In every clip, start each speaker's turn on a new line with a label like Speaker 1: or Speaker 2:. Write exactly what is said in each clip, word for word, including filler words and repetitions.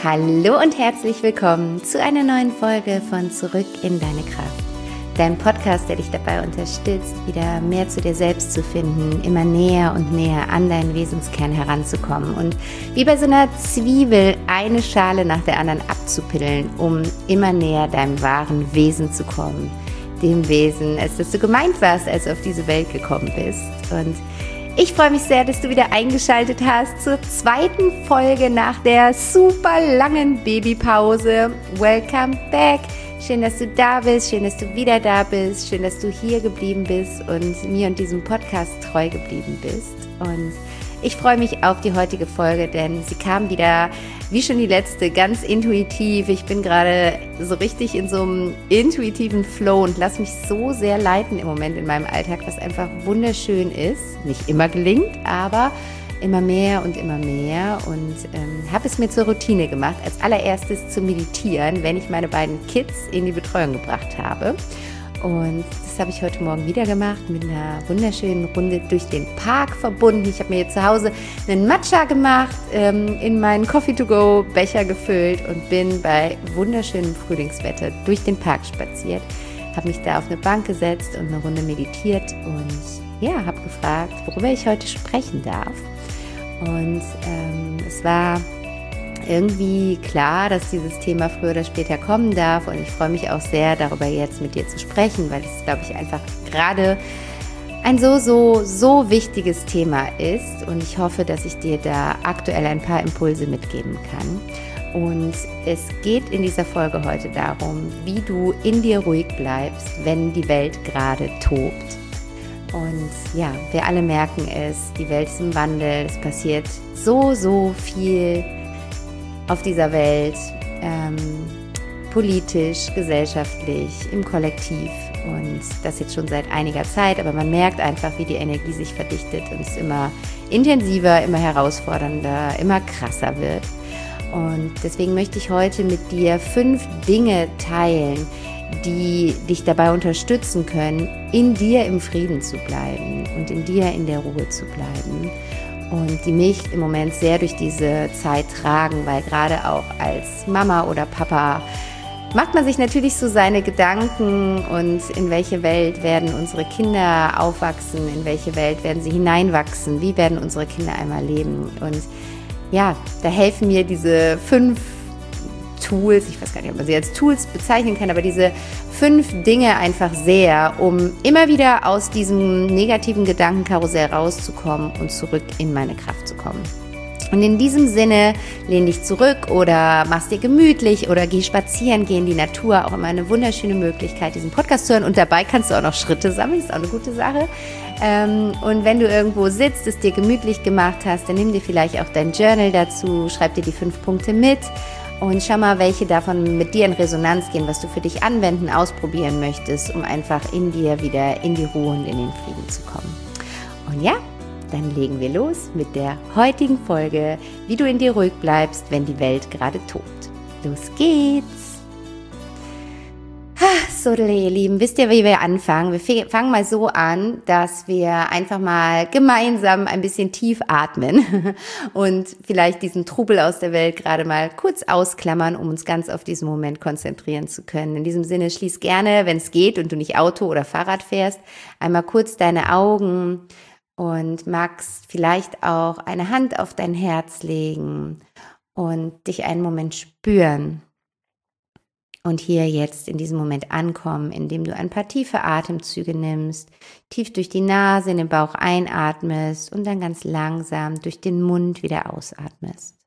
Speaker 1: Hallo und herzlich willkommen zu einer neuen Folge von Zurück in deine Kraft. Dein Podcast, der dich dabei unterstützt, wieder mehr zu dir selbst zu finden, immer näher und näher an deinen Wesenskern heranzukommen und wie bei so einer Zwiebel eine Schale nach der anderen abzupillen, um immer näher deinem wahren Wesen zu kommen. Dem Wesen, als dass du gemeint warst, als du auf diese Welt gekommen bist. Und ich freue mich sehr, dass du wieder eingeschaltet hast zur zweiten Folge nach der super langen Babypause. Welcome back! Schön, dass du da bist, schön, dass du wieder da bist, schön, dass du hier geblieben bist und mir und diesem Podcast treu geblieben bist. Und ich freue mich auf die heutige Folge, denn sie kam wieder, wie schon die letzte, ganz intuitiv. Ich bin gerade so richtig in so einem intuitiven Flow und lasse mich so sehr leiten im Moment in meinem Alltag, was einfach wunderschön ist. Nicht immer gelingt, aber immer mehr und immer mehr. Und ähm, habe es mir zur Routine gemacht, als allererstes zu meditieren, wenn ich meine beiden Kids in die Betreuung gebracht habe. Und das habe ich heute Morgen wieder gemacht, mit einer wunderschönen Runde durch den Park verbunden. Ich habe mir jetzt zu Hause einen Matcha gemacht, ähm, in meinen Coffee-to-go-Becher gefüllt und bin bei wunderschönem Frühlingswetter durch den Park spaziert. Habe mich da auf eine Bank gesetzt und eine Runde meditiert und ja, habe gefragt, worüber ich heute sprechen darf. Und ähm, es war irgendwie klar, dass dieses Thema früher oder später kommen darf und ich freue mich auch sehr, darüber jetzt mit dir zu sprechen, weil es, glaube ich, einfach gerade ein so, so, so wichtiges Thema ist und ich hoffe, dass ich dir da aktuell ein paar Impulse mitgeben kann. Und es geht in dieser Folge heute darum, wie du in dir ruhig bleibst, wenn die Welt gerade tobt. Und ja, wir alle merken es, die Welt ist im Wandel, es passiert so, so viel auf dieser Welt, ähm, politisch, gesellschaftlich, im Kollektiv und das jetzt schon seit einiger Zeit, aber man merkt einfach, wie die Energie sich verdichtet und es immer intensiver, immer herausfordernder, immer krasser wird. Und deswegen möchte ich heute mit dir fünf Dinge teilen, die dich dabei unterstützen können, in dir im Frieden zu bleiben und in dir in der Ruhe zu bleiben. Und die mich im Moment sehr durch diese Zeit tragen, weil gerade auch als Mama oder Papa macht man sich natürlich so seine Gedanken und in welche Welt werden unsere Kinder aufwachsen, in welche Welt werden sie hineinwachsen, wie werden unsere Kinder einmal leben. Und ja, da helfen mir diese fünf Tools, ich weiß gar nicht, ob man sie als Tools bezeichnen kann, aber diese fünf Dinge einfach sehr, um immer wieder aus diesem negativen Gedankenkarussell rauszukommen und zurück in meine Kraft zu kommen. Und in diesem Sinne, lehn dich zurück oder mach's dir gemütlich oder geh spazieren, geh in die Natur, auch immer eine wunderschöne Möglichkeit, diesen Podcast zu hören und dabei kannst du auch noch Schritte sammeln, ist auch eine gute Sache. Und wenn du irgendwo sitzt, es dir gemütlich gemacht hast, dann nimm dir vielleicht auch dein Journal dazu, schreib dir die fünf Punkte mit. Und schau mal, welche davon mit dir in Resonanz gehen, was du für dich anwenden, ausprobieren möchtest, um einfach in dir wieder in die Ruhe und in den Frieden zu kommen. Und ja, dann legen wir los mit der heutigen Folge, wie du in dir ruhig bleibst, wenn die Welt gerade tobt. Los geht's! So, ihr Lieben, wisst ihr, wie wir anfangen? Wir fangen mal so an, dass wir einfach mal gemeinsam ein bisschen tief atmen und vielleicht diesen Trubel aus der Welt gerade mal kurz ausklammern, um uns ganz auf diesen Moment konzentrieren zu können. In diesem Sinne, schließ gerne, wenn es geht und du nicht Auto oder Fahrrad fährst, einmal kurz deine Augen und magst vielleicht auch eine Hand auf dein Herz legen und dich einen Moment spüren. Und hier jetzt in diesem Moment ankommen, indem du ein paar tiefe Atemzüge nimmst, tief durch die Nase in den Bauch einatmest und dann ganz langsam durch den Mund wieder ausatmest.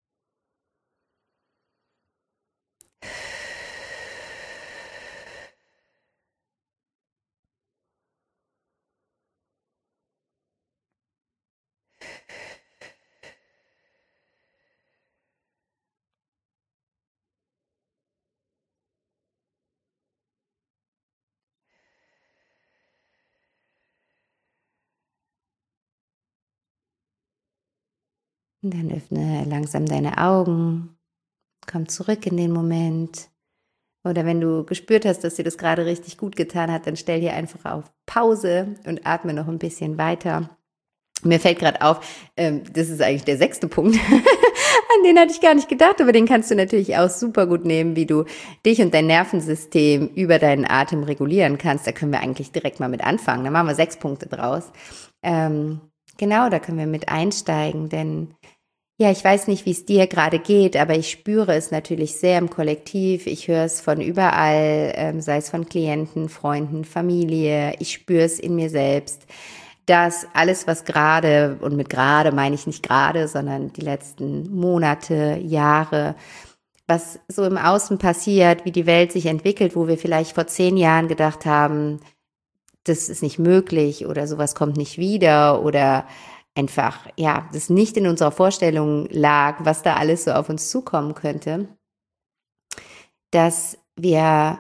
Speaker 1: Und dann öffne langsam deine Augen, komm zurück in den Moment. Oder wenn du gespürt hast, dass dir das gerade richtig gut getan hat, dann stell dir einfach auf Pause und atme noch ein bisschen weiter. Mir fällt gerade auf, ähm, das ist eigentlich der sechste Punkt. An den hatte ich gar nicht gedacht, aber den kannst du natürlich auch super gut nehmen, wie du dich und dein Nervensystem über deinen Atem regulieren kannst. Da können wir eigentlich direkt mal mit anfangen. Da machen wir sechs Punkte draus. Ähm, genau, da können wir mit einsteigen, denn ja, ich weiß nicht, wie es dir gerade geht, aber ich spüre es natürlich sehr im Kollektiv. Ich höre es von überall, ähm, sei es von Klienten, Freunden, Familie. Ich spüre es in mir selbst, dass alles, was gerade, und mit gerade meine ich nicht gerade, sondern die letzten Monate, Jahre, was so im Außen passiert, wie die Welt sich entwickelt, wo wir vielleicht vor zehn Jahren gedacht haben, das ist nicht möglich oder sowas kommt nicht wieder oder einfach, ja, das nicht in unserer Vorstellung lag, was da alles so auf uns zukommen könnte, dass wir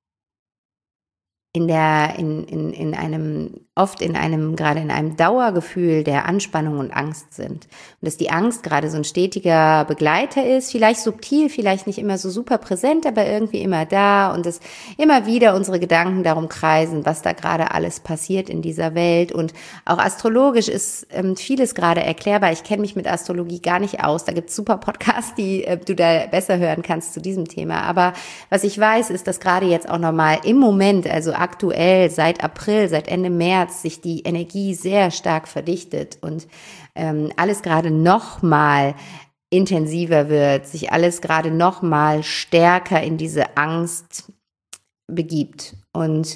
Speaker 1: in der, in, in, in einem, oft in einem, gerade in einem Dauergefühl der Anspannung und Angst sind. Und dass die Angst gerade so ein stetiger Begleiter ist, vielleicht subtil, vielleicht nicht immer so super präsent, aber irgendwie immer da und dass immer wieder unsere Gedanken darum kreisen, was da gerade alles passiert in dieser Welt. Und auch astrologisch ist ähm, vieles gerade erklärbar. Ich kenne mich mit Astrologie gar nicht aus. Da gibt es super Podcasts, die äh, du da besser hören kannst zu diesem Thema. Aber was ich weiß, ist, dass gerade jetzt auch nochmal im Moment, also aktuell seit April, seit Ende März sich die Energie sehr stark verdichtet und ähm, alles gerade noch mal intensiver wird, sich alles gerade noch mal stärker in diese Angst begibt. Und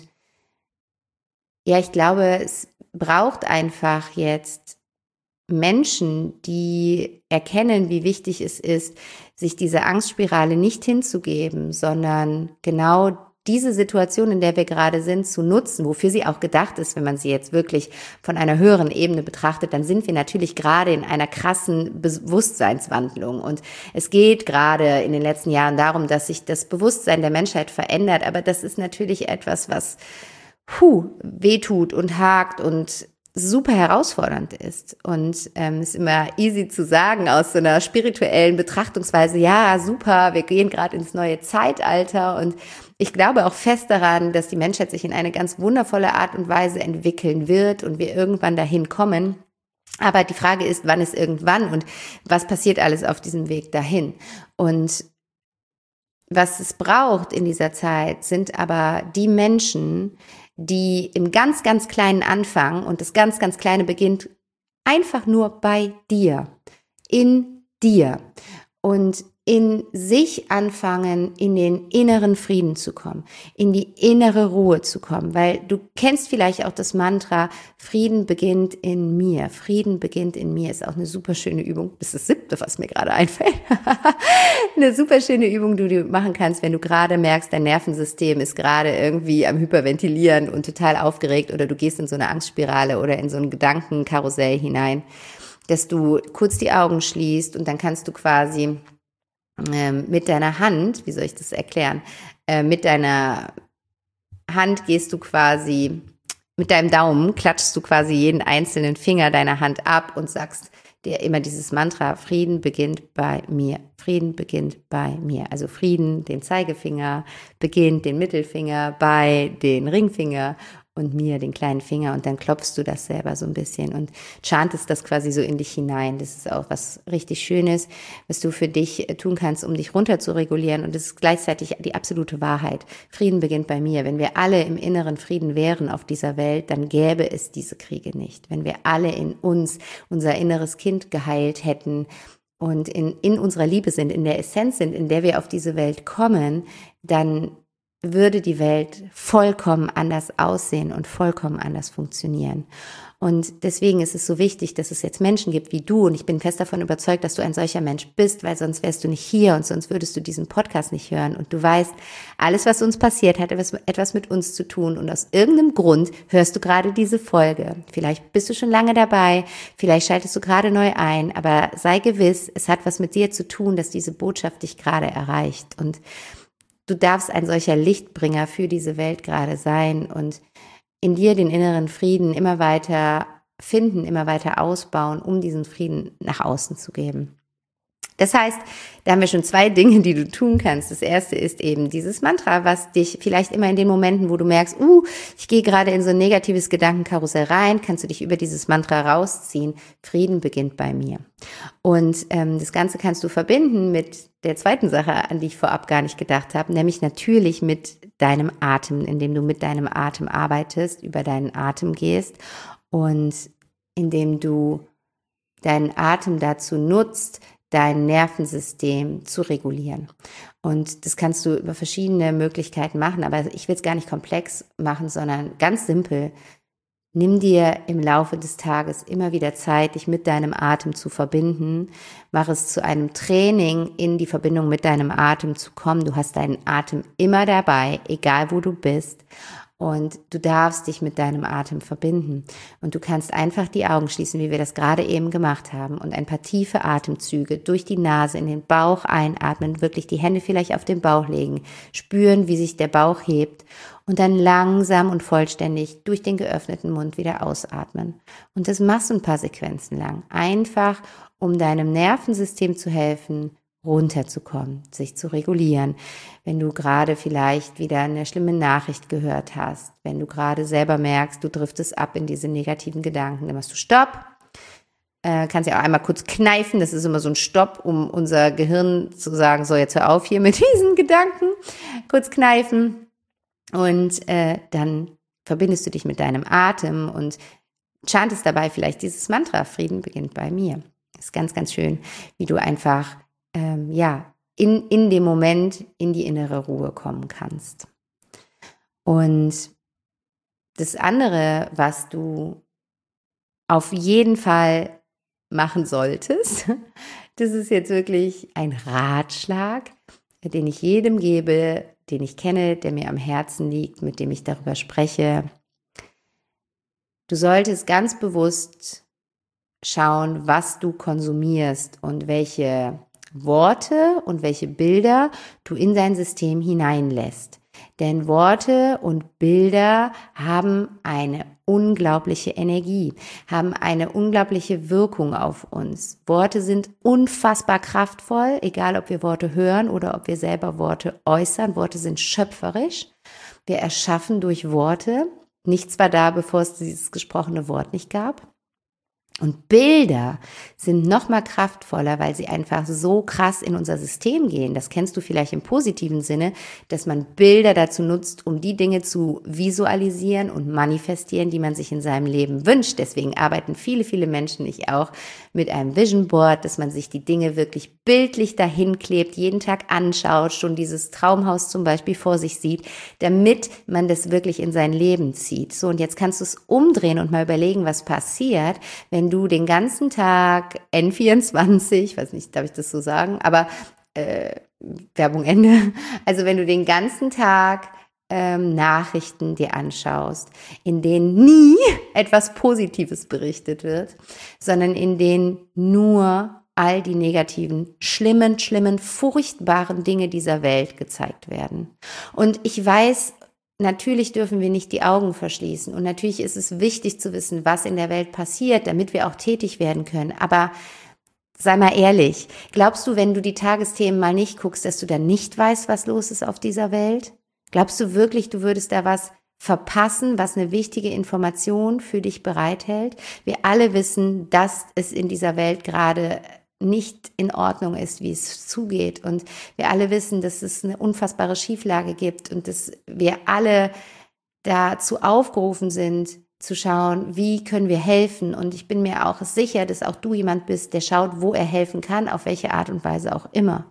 Speaker 1: ja, ich glaube, es braucht einfach jetzt Menschen, die erkennen, wie wichtig es ist, sich dieser Angstspirale nicht hinzugeben, sondern genau diese Situation, in der wir gerade sind, zu nutzen, wofür sie auch gedacht ist, wenn man sie jetzt wirklich von einer höheren Ebene betrachtet, dann sind wir natürlich gerade in einer krassen Bewusstseinswandlung. Und es geht gerade in den letzten Jahren darum, dass sich das Bewusstsein der Menschheit verändert. Aber das ist natürlich etwas, was puh, wehtut und hakt und super herausfordernd ist. Und ähm, ist immer easy zu sagen aus so einer spirituellen Betrachtungsweise, ja, super, wir gehen gerade ins neue Zeitalter. Und ich glaube auch fest daran, dass die Menschheit sich in eine ganz wundervolle Art und Weise entwickeln wird und wir irgendwann dahin kommen. Aber die Frage ist, wann ist irgendwann und was passiert alles auf diesem Weg dahin? Und was es braucht in dieser Zeit, sind aber die Menschen, die im ganz, ganz Kleinen anfangen und das ganz, ganz Kleine beginnt einfach nur bei dir, in dir und in sich anfangen, in den inneren Frieden zu kommen, in die innere Ruhe zu kommen, weil du kennst vielleicht auch das Mantra, Frieden beginnt in mir. Frieden beginnt in mir ist auch eine super schöne Übung. Das ist das siebte, was mir gerade einfällt. Eine super schöne Übung, die du machen kannst, wenn du gerade merkst, dein Nervensystem ist gerade irgendwie am Hyperventilieren und total aufgeregt oder du gehst in so eine Angstspirale oder in so ein Gedankenkarussell hinein, dass du kurz die Augen schließt und dann kannst du quasi mit deiner Hand, wie soll ich das erklären, äh, mit deiner Hand gehst du quasi, mit deinem Daumen klatschst du quasi jeden einzelnen Finger deiner Hand ab und sagst dir immer dieses Mantra, Frieden beginnt bei mir, Frieden beginnt bei mir. Also Frieden, den Zeigefinger, beginnt den Mittelfinger bei den Ringfinger und mir den kleinen Finger und dann klopfst du das selber so ein bisschen und chantest das quasi so in dich hinein. Das ist auch was richtig Schönes, was du für dich tun kannst, um dich runter zu regulieren und das ist gleichzeitig die absolute Wahrheit. Frieden beginnt bei mir. Wenn wir alle im inneren Frieden wären auf dieser Welt, dann gäbe es diese Kriege nicht. Wenn wir alle in uns unser inneres Kind geheilt hätten und in, in unserer Liebe sind, in der Essenz sind, in der wir auf diese Welt kommen, dann würde die Welt vollkommen anders aussehen und vollkommen anders funktionieren. Und deswegen ist es so wichtig, dass es jetzt Menschen gibt wie du und ich bin fest davon überzeugt, dass du ein solcher Mensch bist, weil sonst wärst du nicht hier und sonst würdest du diesen Podcast nicht hören und du weißt, alles, was uns passiert, hat etwas mit uns zu tun und aus irgendeinem Grund hörst du gerade diese Folge. Vielleicht bist du schon lange dabei, vielleicht schaltest du gerade neu ein, aber sei gewiss, es hat was mit dir zu tun, dass diese Botschaft dich gerade erreicht und du darfst ein solcher Lichtbringer für diese Welt gerade sein und in dir den inneren Frieden immer weiter finden, immer weiter ausbauen, um diesen Frieden nach außen zu geben. Das heißt, da haben wir schon zwei Dinge, die du tun kannst. Das erste ist eben dieses Mantra, was dich vielleicht immer in den Momenten, wo du merkst, uh, ich gehe gerade in so ein negatives Gedankenkarussell rein, kannst du dich über dieses Mantra rausziehen. Frieden beginnt bei mir. Und ähm, das Ganze kannst du verbinden mit der zweiten Sache, an die ich vorab gar nicht gedacht habe, nämlich natürlich mit deinem Atem, indem du mit deinem Atem arbeitest, über deinen Atem gehst und indem du deinen Atem dazu nutzt, dein Nervensystem zu regulieren. Und das kannst du über verschiedene Möglichkeiten machen, aber ich will es gar nicht komplex machen, sondern ganz simpel. Nimm dir im Laufe des Tages immer wieder Zeit, dich mit deinem Atem zu verbinden. Mach es zu einem Training, in die Verbindung mit deinem Atem zu kommen. Du hast deinen Atem immer dabei, egal wo du bist. Und du darfst dich mit deinem Atem verbinden. Und du kannst einfach die Augen schließen, wie wir das gerade eben gemacht haben, und ein paar tiefe Atemzüge durch die Nase in den Bauch einatmen, wirklich die Hände vielleicht auf den Bauch legen, spüren, wie sich der Bauch hebt und dann langsam und vollständig durch den geöffneten Mund wieder ausatmen. Und das machst du ein paar Sequenzen lang. Einfach, um deinem Nervensystem zu helfen, runterzukommen, sich zu regulieren. Wenn du gerade vielleicht wieder eine schlimme Nachricht gehört hast, wenn du gerade selber merkst, du driftest ab in diese negativen Gedanken, dann machst du Stopp, äh, kannst ja auch einmal kurz kneifen, das ist immer so ein Stopp, um unser Gehirn zu sagen, so jetzt hör auf hier mit diesen Gedanken, kurz kneifen und äh, dann verbindest du dich mit deinem Atem und chantest dabei vielleicht dieses Mantra, Frieden beginnt bei mir. Das ist ganz, ganz schön, wie du einfach Ähm, ja, in, in dem Moment in die innere Ruhe kommen kannst. Und das andere, was du auf jeden Fall machen solltest, das ist jetzt wirklich ein Ratschlag, den ich jedem gebe, den ich kenne, der mir am Herzen liegt, mit dem ich darüber spreche. Du solltest ganz bewusst schauen, was du konsumierst und welche Worte und welche Bilder du in dein System hineinlässt. Denn Worte und Bilder haben eine unglaubliche Energie, haben eine unglaubliche Wirkung auf uns. Worte sind unfassbar kraftvoll, egal ob wir Worte hören oder ob wir selber Worte äußern. Worte sind schöpferisch. Wir erschaffen durch Worte. Nichts war da, bevor es dieses gesprochene Wort nicht gab. Und Bilder sind noch mal kraftvoller, weil sie einfach so krass in unser System gehen. Das kennst du vielleicht im positiven Sinne, dass man Bilder dazu nutzt, um die Dinge zu visualisieren und manifestieren, die man sich in seinem Leben wünscht. Deswegen arbeiten viele, viele Menschen, ich auch, mit einem Vision Board, dass man sich die Dinge wirklich bildlich dahin klebt, jeden Tag anschaut, schon dieses Traumhaus zum Beispiel vor sich sieht, damit man das wirklich in sein Leben zieht. So, und jetzt kannst du es umdrehen und mal überlegen, was passiert, wenn du den ganzen Tag N vierundzwanzig, weiß nicht, darf ich das so sagen, aber äh, Werbung Ende, also wenn du den ganzen Tag ähm, Nachrichten dir anschaust, in denen nie etwas Positives berichtet wird, sondern in denen nur all die negativen, schlimmen, schlimmen, furchtbaren Dinge dieser Welt gezeigt werden. Und ich weiß, natürlich dürfen wir nicht die Augen verschließen und natürlich ist es wichtig zu wissen, was in der Welt passiert, damit wir auch tätig werden können. Aber sei mal ehrlich, glaubst du, wenn du die Tagesthemen mal nicht guckst, dass du dann nicht weißt, was los ist auf dieser Welt? Glaubst du wirklich, du würdest da was verpassen, was eine wichtige Information für dich bereithält? Wir alle wissen, dass es in dieser Welt gerade nicht in Ordnung ist, wie es zugeht. Und wir alle wissen, dass es eine unfassbare Schieflage gibt und dass wir alle dazu aufgerufen sind, zu schauen, wie können wir helfen. Und ich bin mir auch sicher, dass auch du jemand bist, der schaut, wo er helfen kann, auf welche Art und Weise auch immer.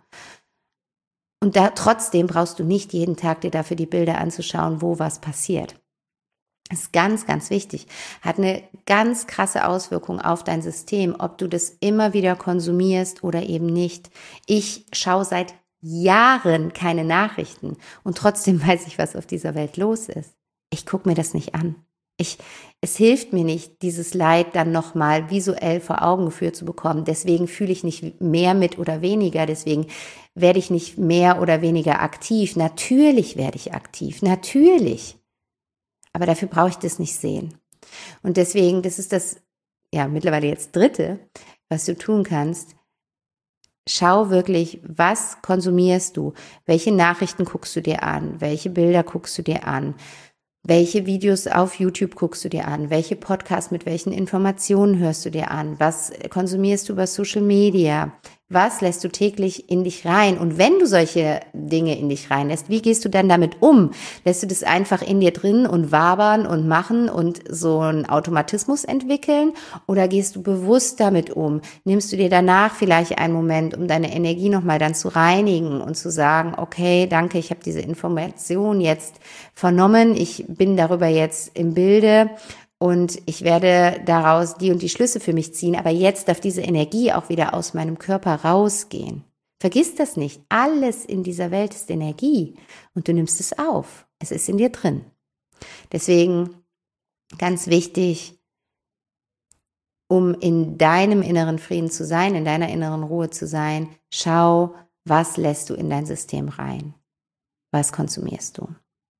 Speaker 1: Und da, trotzdem brauchst du nicht jeden Tag dir dafür die Bilder anzuschauen, wo was passiert. Das ist ganz, ganz wichtig. Hat eine ganz krasse Auswirkung auf dein System, ob du das immer wieder konsumierst oder eben nicht. Ich schaue seit Jahren keine Nachrichten und trotzdem weiß ich, was auf dieser Welt los ist. Ich gucke mir das nicht an. Ich, es hilft mir nicht, dieses Leid dann nochmal visuell vor Augen geführt zu bekommen. Deswegen fühle ich nicht mehr mit oder weniger. Deswegen werde ich nicht mehr oder weniger aktiv. Natürlich werde ich aktiv. Natürlich. Aber dafür brauche ich das nicht sehen. Und deswegen, das ist das, ja, mittlerweile jetzt dritte, was du tun kannst. schau wirklich, was konsumierst du? Welche Nachrichten guckst du dir an? Welche Bilder guckst du dir an? Welche Videos auf YouTube guckst du dir an? Welche Podcasts mit welchen Informationen hörst du dir an? Was konsumierst du über Social Media? Was lässt du täglich in dich rein? Und wenn du solche Dinge in dich reinlässt, wie gehst du dann damit um? Lässt du das einfach in dir drin und wabern und machen und so einen Automatismus entwickeln? Oder gehst du bewusst damit um? Nimmst du dir danach vielleicht einen Moment, um deine Energie nochmal dann zu reinigen und zu sagen, okay, danke, ich habe diese Information jetzt vernommen, ich bin darüber jetzt im Bilde, und ich werde daraus die und die Schlüsse für mich ziehen, aber jetzt darf diese Energie auch wieder aus meinem Körper rausgehen. Vergiss das nicht. Alles in dieser Welt ist Energie und du nimmst es auf. Es ist in dir drin. Deswegen ganz wichtig, um in deinem inneren Frieden zu sein, in deiner inneren Ruhe zu sein, schau, was lässt du in dein System rein? Was konsumierst du?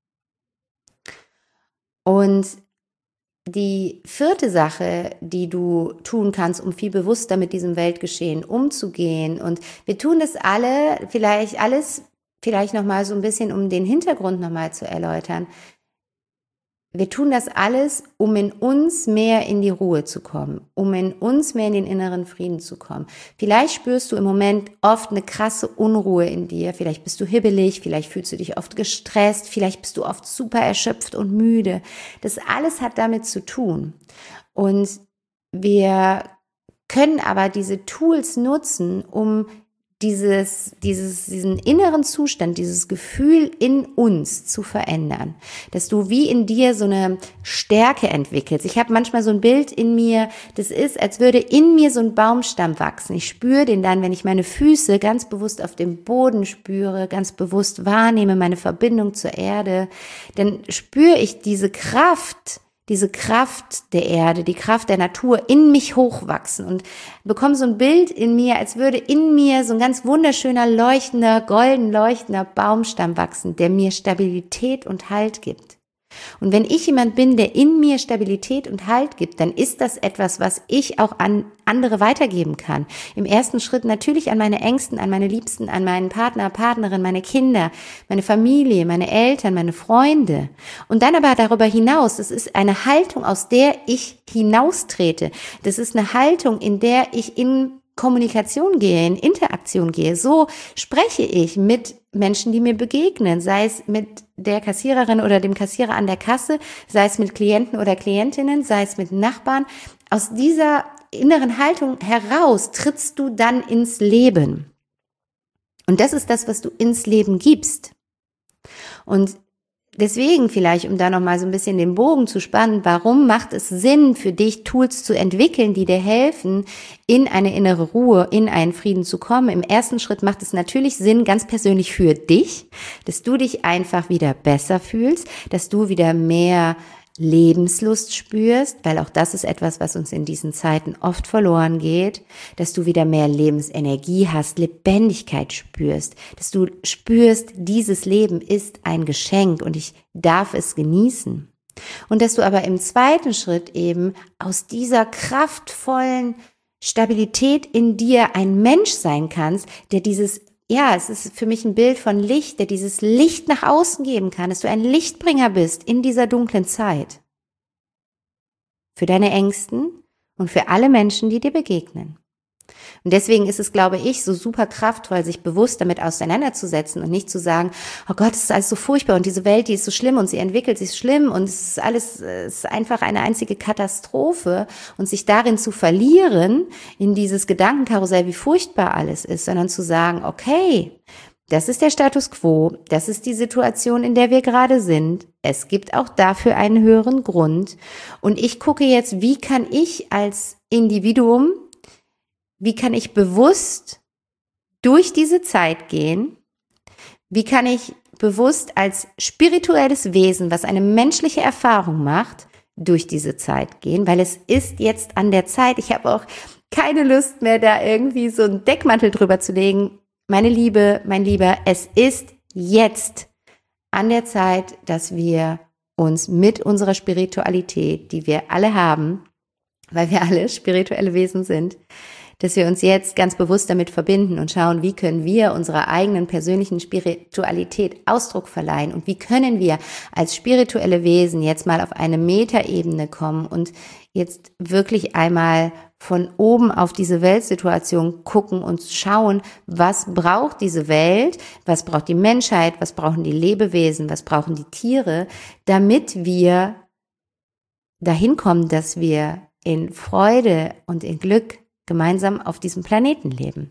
Speaker 1: Und die vierte Sache, die du tun kannst, um viel bewusster mit diesem Weltgeschehen umzugehen, und wir tun das alle, vielleicht alles, vielleicht nochmal so ein bisschen, um den Hintergrund nochmal zu erläutern. Wir tun das alles, um in uns mehr in die Ruhe zu kommen, um in uns mehr in den inneren Frieden zu kommen. Vielleicht spürst du im Moment oft eine krasse Unruhe in dir, vielleicht bist du hibbelig, vielleicht fühlst du dich oft gestresst, vielleicht bist du oft super erschöpft und müde. Das alles hat damit zu tun. Und wir können aber diese Tools nutzen, um Dieses, dieses, diesen inneren Zustand, dieses Gefühl in uns zu verändern, dass du wie in dir so eine Stärke entwickelst. Ich habe manchmal so ein Bild in mir, das ist, als würde in mir so ein Baumstamm wachsen. Ich spüre den dann, wenn ich meine Füße ganz bewusst auf dem Boden spüre, ganz bewusst wahrnehme, meine Verbindung zur Erde, dann spüre ich diese Kraft, diese Kraft der Erde, die Kraft der Natur in mich hochwachsen und bekomme so ein Bild in mir, als würde in mir so ein ganz wunderschöner, leuchtender, golden leuchtender Baumstamm wachsen, der mir Stabilität und Halt gibt. Und wenn ich jemand bin, der in mir Stabilität und Halt gibt, dann ist das etwas, was ich auch an andere weitergeben kann. Im ersten Schritt natürlich an meine Ängsten, an meine Liebsten, an meinen Partner, Partnerin, meine Kinder, meine Familie, meine Eltern, meine Freunde. Und dann aber darüber hinaus, das ist eine Haltung, aus der ich hinaustrete. Das ist eine Haltung, in der ich in Kommunikation gehe, in Interaktion gehe. So spreche ich mit Menschen, die mir begegnen, sei es mit der Kassiererin oder dem Kassierer an der Kasse, sei es mit Klienten oder Klientinnen, sei es mit Nachbarn. Aus dieser inneren Haltung heraus trittst du dann ins Leben. Und das ist das, was du ins Leben gibst. Und deswegen vielleicht, um da nochmal so ein bisschen den Bogen zu spannen, warum macht es Sinn für dich, Tools zu entwickeln, die dir helfen, in eine innere Ruhe, in einen Frieden zu kommen? Im ersten Schritt macht es natürlich Sinn, ganz persönlich für dich, dass du dich einfach wieder besser fühlst, dass du wieder mehr Lebenslust spürst, weil auch das ist etwas, was uns in diesen Zeiten oft verloren geht, dass du wieder mehr Lebensenergie hast, Lebendigkeit spürst, dass du spürst, dieses Leben ist ein Geschenk und ich darf es genießen. Und dass du aber im zweiten Schritt eben aus dieser kraftvollen Stabilität in dir ein Mensch sein kannst, der dieses Ja, es ist für mich ein Bild von Licht, der dieses Licht nach außen geben kann, dass du ein Lichtbringer bist in dieser dunklen Zeit. Für deine Ängsten und für alle Menschen, die dir begegnen. Und deswegen ist es, glaube ich, so super kraftvoll, sich bewusst damit auseinanderzusetzen und nicht zu sagen, oh Gott, es ist alles so furchtbar und diese Welt, die ist so schlimm und sie entwickelt sich schlimm und es ist alles, es ist einfach eine einzige Katastrophe und sich darin zu verlieren, in dieses Gedankenkarussell, wie furchtbar alles ist, sondern zu sagen, okay, das ist der Status quo, das ist die Situation, in der wir gerade sind. Es gibt auch dafür einen höheren Grund und ich gucke jetzt, wie kann ich als Individuum Wie kann ich bewusst durch diese Zeit gehen? Wie kann ich bewusst als spirituelles Wesen, was eine menschliche Erfahrung macht, durch diese Zeit gehen? Weil es ist jetzt an der Zeit. Ich habe auch keine Lust mehr, da irgendwie so einen Deckmantel drüber zu legen. Meine Liebe, mein Lieber, es ist jetzt an der Zeit, dass wir uns mit unserer Spiritualität, die wir alle haben, weil wir alle spirituelle Wesen sind, dass wir uns jetzt ganz bewusst damit verbinden und schauen, wie können wir unserer eigenen persönlichen Spiritualität Ausdruck verleihen und wie können wir als spirituelle Wesen jetzt mal auf eine Metaebene kommen und jetzt wirklich einmal von oben auf diese Weltsituation gucken und schauen, was braucht diese Welt, was braucht die Menschheit, was brauchen die Lebewesen, was brauchen die Tiere, damit wir dahin kommen, dass wir in Freude und in Glück gemeinsam auf diesem Planeten leben.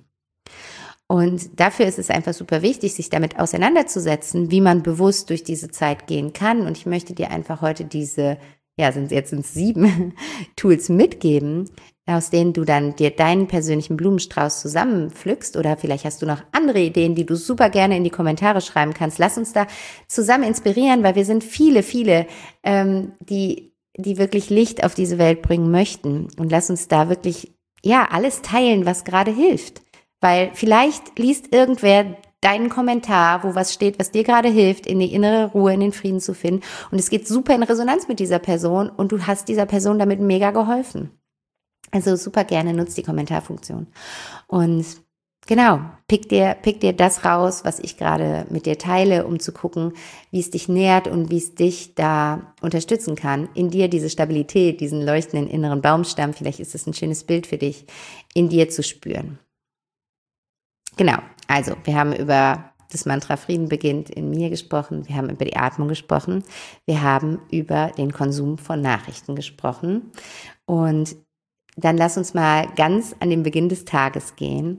Speaker 1: Und dafür ist es einfach super wichtig, sich damit auseinanderzusetzen, wie man bewusst durch diese Zeit gehen kann. Und ich möchte dir einfach heute diese, ja, sind jetzt sind es sieben Tools mitgeben, aus denen du dann dir deinen persönlichen Blumenstrauß zusammenpflückst, oder vielleicht hast du noch andere Ideen, die du super gerne in die Kommentare schreiben kannst. Lass uns da zusammen inspirieren, weil wir sind viele, viele, ähm, die, die wirklich Licht auf diese Welt bringen möchten. Und lass uns da wirklich, ja, alles teilen, was gerade hilft. Weil vielleicht liest irgendwer deinen Kommentar, wo was steht, was dir gerade hilft, in die innere Ruhe, in den Frieden zu finden. Und es geht super in Resonanz mit dieser Person und du hast dieser Person damit mega geholfen. Also super gerne, nutzt die Kommentarfunktion. Und genau, pick dir, pick dir das raus, was ich gerade mit dir teile, um zu gucken, wie es dich nährt und wie es dich da unterstützen kann, in dir diese Stabilität, diesen leuchtenden inneren Baumstamm, vielleicht ist es ein schönes Bild für dich, in dir zu spüren. Genau, also wir haben über das Mantra Frieden beginnt in mir gesprochen, wir haben über die Atmung gesprochen, wir haben über den Konsum von Nachrichten gesprochen und dann lass uns mal ganz an den Beginn des Tages gehen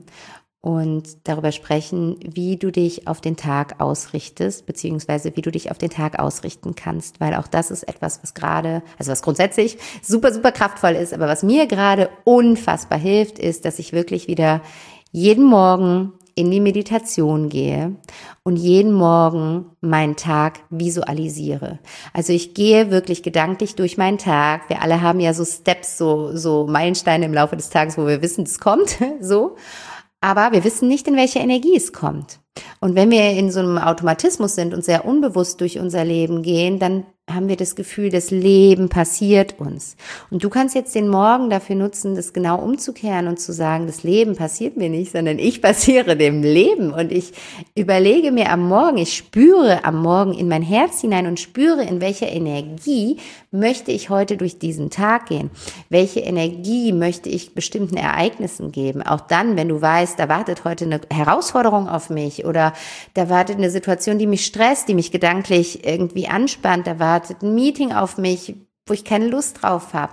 Speaker 1: und darüber sprechen, wie du dich auf den Tag ausrichtest, beziehungsweise wie du dich auf den Tag ausrichten kannst, weil auch das ist etwas, was gerade, also was grundsätzlich super, super kraftvoll ist, aber was mir gerade unfassbar hilft, ist, dass ich wirklich wieder jeden Morgen in die Meditation gehe und jeden Morgen meinen Tag visualisiere. Also ich gehe wirklich gedanklich durch meinen Tag. Wir alle haben ja so Steps, so, so Meilensteine im Laufe des Tages, wo wir wissen, es kommt, so. Aber wir wissen nicht, in welche Energie es kommt. Und wenn wir in so einem Automatismus sind und sehr unbewusst durch unser Leben gehen, dann haben wir das Gefühl, das Leben passiert uns. Und du kannst jetzt den Morgen dafür nutzen, das genau umzukehren und zu sagen, das Leben passiert mir nicht, sondern ich passiere dem Leben. Und ich überlege mir am Morgen, ich spüre am Morgen in mein Herz hinein und spüre, in welcher Energie möchte ich heute durch diesen Tag gehen. Welche Energie möchte ich bestimmten Ereignissen geben? Auch dann, wenn du weißt, da wartet heute eine Herausforderung auf mich oder da wartet eine Situation, die mich stresst, die mich gedanklich irgendwie anspannt, da wartet ein Meeting auf mich, wo ich keine Lust drauf habe,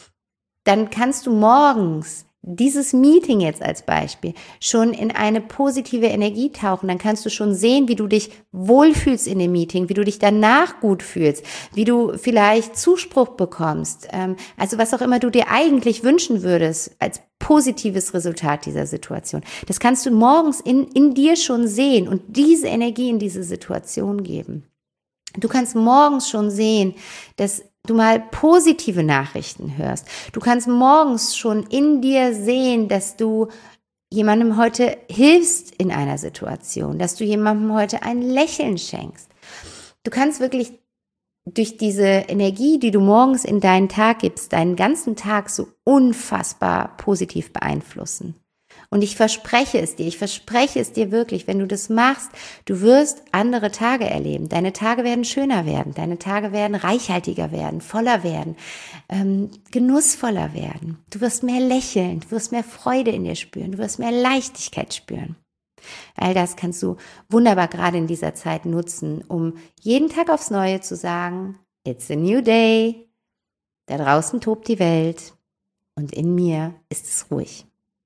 Speaker 1: dann kannst du morgens dieses Meeting jetzt als Beispiel schon in eine positive Energie tauchen. Dann kannst du schon sehen, wie du dich wohlfühlst in dem Meeting, wie du dich danach gut fühlst, wie du vielleicht Zuspruch bekommst. Also was auch immer du dir eigentlich wünschen würdest als positives Resultat dieser Situation. Das kannst du morgens in, in dir schon sehen und diese Energie in diese Situation geben. Du kannst morgens schon sehen, dass du mal positive Nachrichten hörst. Du kannst morgens schon in dir sehen, dass du jemandem heute hilfst in einer Situation, dass du jemandem heute ein Lächeln schenkst. Du kannst wirklich durch diese Energie, die du morgens in deinen Tag gibst, deinen ganzen Tag so unfassbar positiv beeinflussen. Und ich verspreche es dir, ich verspreche es dir wirklich, wenn du das machst, du wirst andere Tage erleben. Deine Tage werden schöner werden, deine Tage werden reichhaltiger werden, voller werden, ähm, genussvoller werden. Du wirst mehr lächeln, du wirst mehr Freude in dir spüren, du wirst mehr Leichtigkeit spüren. All das kannst du wunderbar gerade in dieser Zeit nutzen, um jeden Tag aufs Neue zu sagen, it's a new day, da draußen tobt die Welt und in mir ist es ruhig.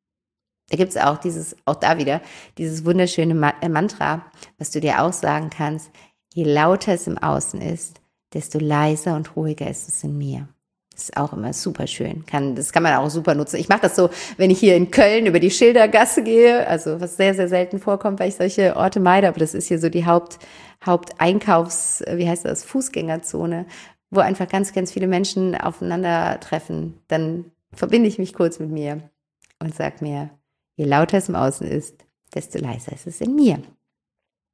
Speaker 1: Da gibt es auch dieses, auch da wieder, dieses wunderschöne Mantra, was du dir auch sagen kannst, je lauter es im Außen ist, desto leiser und ruhiger ist es in mir. Das ist auch immer super schön. Kann, das kann man auch super nutzen. Ich mache das so, wenn ich hier in Köln über die Schildergasse gehe, also was sehr, sehr selten vorkommt, weil ich solche Orte meide, aber das ist hier so die Haupt, Haupteinkaufs, wie heißt das, Fußgängerzone, wo einfach ganz, ganz viele Menschen aufeinandertreffen. Dann verbinde ich mich kurz mit mir und sage mir, je lauter es im Außen ist, desto leiser ist es in mir.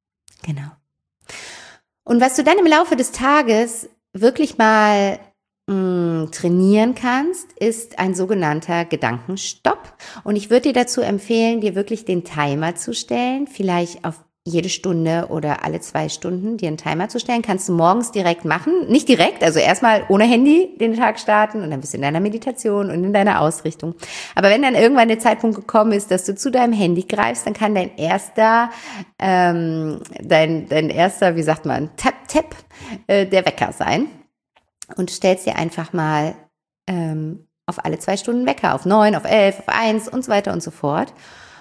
Speaker 1: Genau. Und was du dann im Laufe des Tages wirklich mal mh, trainieren kannst, ist ein sogenannter Gedankenstopp. Und ich würde dir dazu empfehlen, dir wirklich den Timer zu stellen, vielleicht auf jede Stunde oder alle zwei Stunden dir einen Timer zu stellen. Kannst du morgens direkt machen. Nicht direkt, also erstmal ohne Handy den Tag starten und dann bist du in deiner Meditation und in deiner Ausrichtung. Aber wenn dann irgendwann der Zeitpunkt gekommen ist, dass du zu deinem Handy greifst, dann kann dein erster, ähm, dein, dein erster, wie sagt man, Tap-Tap, äh, der Wecker sein. Und stellst dir einfach mal ähm, auf alle zwei Stunden Wecker, auf neun, auf elf, auf eins und so weiter und so fort.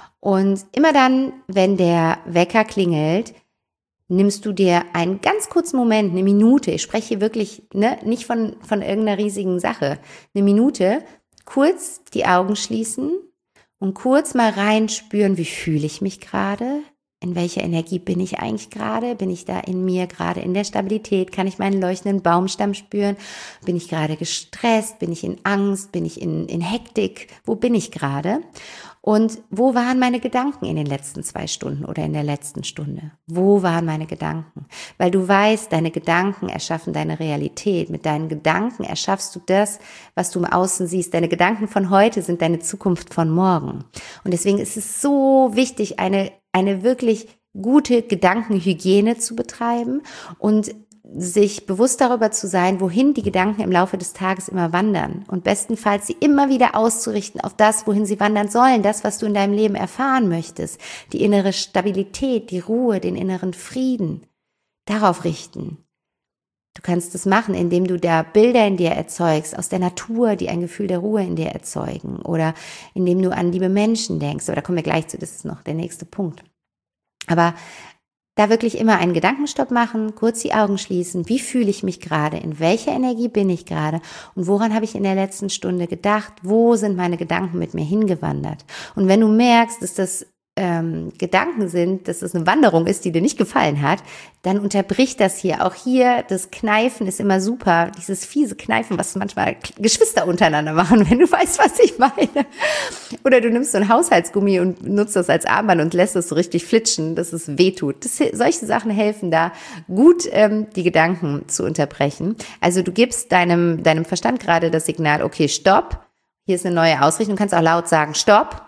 Speaker 1: Und immer dann, wenn der Wecker klingelt, nimmst du dir einen ganz kurzen Moment, eine Minute, ich spreche hier wirklich ne, nicht von, von irgendeiner riesigen Sache, eine Minute, kurz die Augen schließen und kurz mal reinspüren, wie fühle ich mich gerade, in welcher Energie bin ich eigentlich gerade, bin ich da in mir gerade in der Stabilität, kann ich meinen leuchtenden Baumstamm spüren, bin ich gerade gestresst, bin ich in Angst, bin ich in, in Hektik, wo bin ich gerade? Und wo waren meine Gedanken in den letzten zwei Stunden oder in der letzten Stunde? Wo waren meine Gedanken? Weil du weißt, deine Gedanken erschaffen deine Realität. Mit deinen Gedanken erschaffst du das, was du im Außen siehst. Deine Gedanken von heute sind deine Zukunft von morgen. Und deswegen ist es so wichtig, eine, eine wirklich gute Gedankenhygiene zu betreiben und sich bewusst darüber zu sein, wohin die Gedanken im Laufe des Tages immer wandern und bestenfalls sie immer wieder auszurichten auf das, wohin sie wandern sollen, das, was du in deinem Leben erfahren möchtest, die innere Stabilität, die Ruhe, den inneren Frieden, darauf richten. Du kannst es machen, indem du da Bilder in dir erzeugst, aus der Natur, die ein Gefühl der Ruhe in dir erzeugen oder indem du an liebe Menschen denkst, aber da kommen wir gleich zu, das ist noch der nächste Punkt. Aber da wirklich immer einen Gedankenstopp machen, kurz die Augen schließen. Wie fühle ich mich gerade? In welcher Energie bin ich gerade? Und woran habe ich in der letzten Stunde gedacht? Wo sind meine Gedanken mit mir hingewandert? Und wenn du merkst, dass das ähm, Gedanken sind, dass es eine Wanderung ist, die dir nicht gefallen hat, dann unterbrich das hier. Auch hier, das Kneifen ist immer super. Dieses fiese Kneifen, was manchmal Geschwister untereinander machen, wenn du weißt, was ich meine. Oder du nimmst so ein Haushaltsgummi und nutzt das als Armband und lässt es so richtig flitschen, dass es wehtut. Das, solche Sachen helfen da, gut ähm, die Gedanken zu unterbrechen. Also du gibst deinem, deinem Verstand gerade das Signal, okay, stopp. Hier ist eine neue Ausrichtung. Du kannst auch laut sagen, stopp.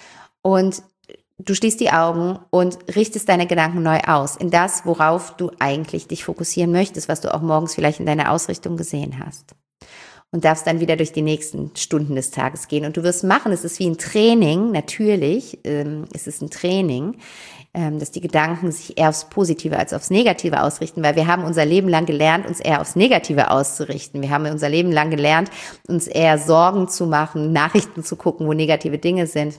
Speaker 1: Und du schließt die Augen und richtest deine Gedanken neu aus in das, worauf du eigentlich dich fokussieren möchtest, was du auch morgens vielleicht in deiner Ausrichtung gesehen hast. Und darfst dann wieder durch die nächsten Stunden des Tages gehen. Und du wirst machen, es ist wie ein Training, natürlich, ähm, es ist ein Training, ähm, dass die Gedanken sich eher aufs Positive als aufs Negative ausrichten, weil wir haben unser Leben lang gelernt, uns eher aufs Negative auszurichten. Wir haben unser Leben lang gelernt, uns eher Sorgen zu machen, Nachrichten zu gucken, wo negative Dinge sind.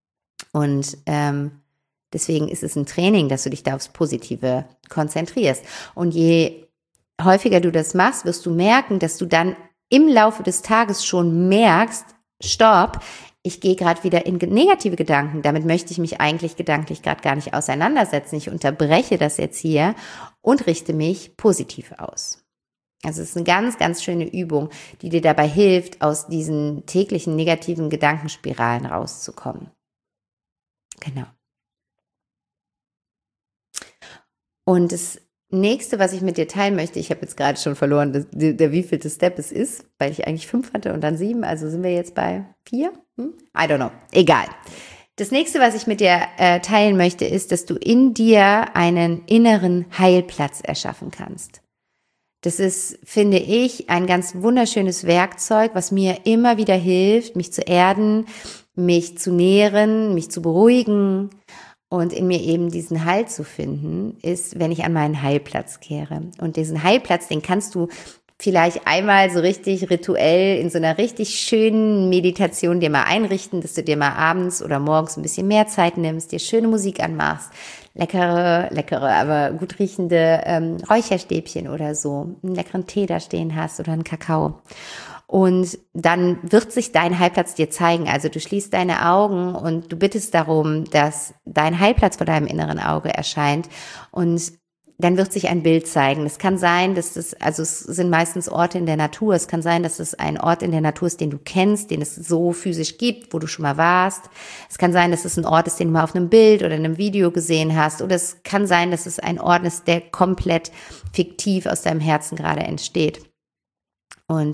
Speaker 1: Und ähm, deswegen ist es ein Training, dass du dich da aufs Positive konzentrierst. Und je häufiger du das machst, wirst du merken, dass du dann im Laufe des Tages schon merkst, stopp, ich gehe gerade wieder in negative Gedanken. Damit möchte ich mich eigentlich gedanklich gerade gar nicht auseinandersetzen. Ich unterbreche das jetzt hier und richte mich positiv aus. Also es ist eine ganz, ganz schöne Übung, die dir dabei hilft, aus diesen täglichen negativen Gedankenspiralen rauszukommen. Genau. Und das nächste, was ich mit dir teilen möchte, ich habe jetzt gerade schon verloren, der, der wievielte Step es ist, weil ich eigentlich fünf hatte und dann sieben, also sind wir jetzt bei vier? Hm? I don't know. Egal. Das nächste, was ich mit dir äh, teilen möchte, ist, dass du in dir einen inneren Heilplatz erschaffen kannst. Das ist, finde ich, ein ganz wunderschönes Werkzeug, was mir immer wieder hilft, mich zu erden, mich zu nähren, mich zu beruhigen und in mir eben diesen Halt zu finden, ist, wenn ich an meinen Heilplatz kehre. Und diesen Heilplatz, den kannst du vielleicht einmal so richtig rituell in so einer richtig schönen Meditation dir mal einrichten, dass du dir mal abends oder morgens ein bisschen mehr Zeit nimmst, dir schöne Musik anmachst, leckere, leckere, aber gut riechende ähm, Räucherstäbchen oder so, einen leckeren Tee da stehen hast oder einen Kakao. Und dann wird sich dein Heilplatz dir zeigen. Also du schließt deine Augen und du bittest darum, dass dein Heilplatz vor deinem inneren Auge erscheint und dann wird sich ein Bild zeigen. Es kann sein, dass das, also es sind meistens Orte in der Natur. Es kann sein, dass es ein Ort in der Natur ist, den du kennst, den es so physisch gibt, wo du schon mal warst. Es kann sein, dass es ein Ort ist, den du mal auf einem Bild oder in einem Video gesehen hast. Oder es kann sein, dass es ein Ort ist, der komplett fiktiv aus deinem Herzen gerade entsteht. Und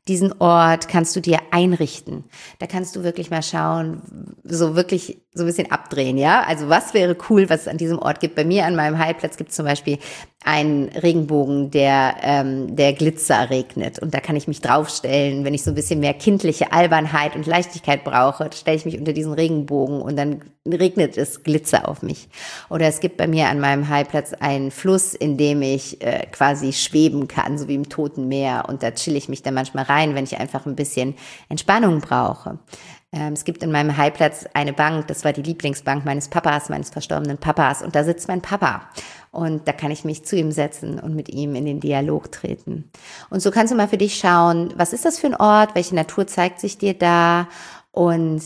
Speaker 1: Diesen Ort kannst du dir einrichten. Da kannst du wirklich mal schauen, so wirklich so ein bisschen abdrehen, ja? Also was wäre cool, was es an diesem Ort gibt? Bei mir an meinem Heilplatz gibt es zum Beispiel einen Regenbogen, der, ähm, der Glitzer regnet. Und da kann ich mich draufstellen, wenn ich so ein bisschen mehr kindliche Albernheit und Leichtigkeit brauche, stelle ich mich unter diesen Regenbogen und dann regnet es Glitzer auf mich. Oder es gibt bei mir an meinem Heilplatz einen Fluss, in dem ich äh, quasi schweben kann, so wie im Toten Meer. Und da chill ich mich dann manchmal rein, wenn ich einfach ein bisschen Entspannung brauche. Ähm, es gibt in meinem Heilplatz eine Bank, das war die Lieblingsbank meines Papas, meines verstorbenen Papas. Und da sitzt mein Papa. Und da kann ich mich zu ihm setzen und mit ihm in den Dialog treten. Und so kannst du mal für dich schauen, was ist das für ein Ort, welche Natur zeigt sich dir da und